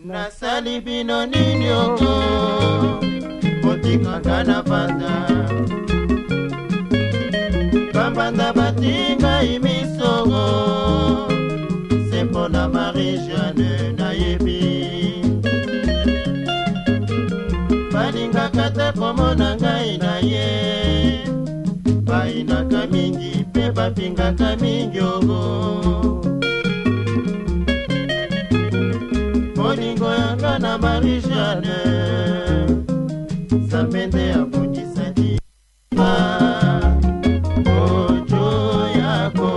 Nasali bino nini oko Potikanga na banda Bambanda batinga imisogo Sempo na Marie-Jeanne na yebi Balinga kata komona ngai na ye Bainaka mingi pe bapingaka mingi ogo Moningo yanga na Marie-Jeanne Sapende abundisa diba Ojo yako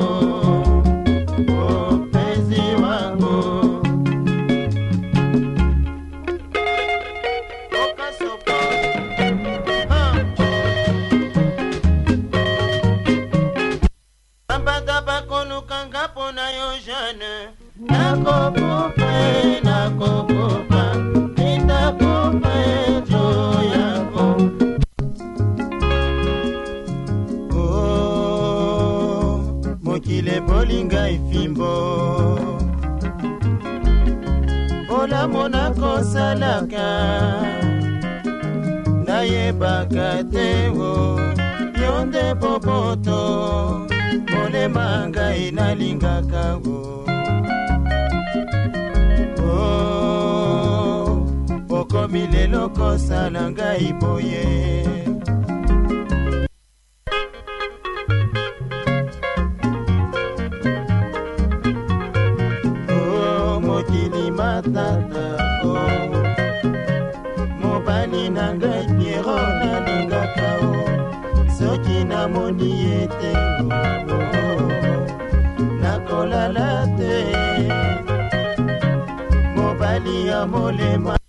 Openzi wangu Oka sopo Bambada bakoluka ngapo na yo Jeanne Nakokupa Nitakupa ejo yako Oh, mokile bolinga ifimbo Bola mona kosalaka Nayebaka tewo Yonde popoto Mole manga inalingaka wo Okomi lelo kosala ngai boye Oh mokili matata oh Mobali na ngai Piero nalingaka oh Soki namoni ete oh nakolala te Mobali ya molema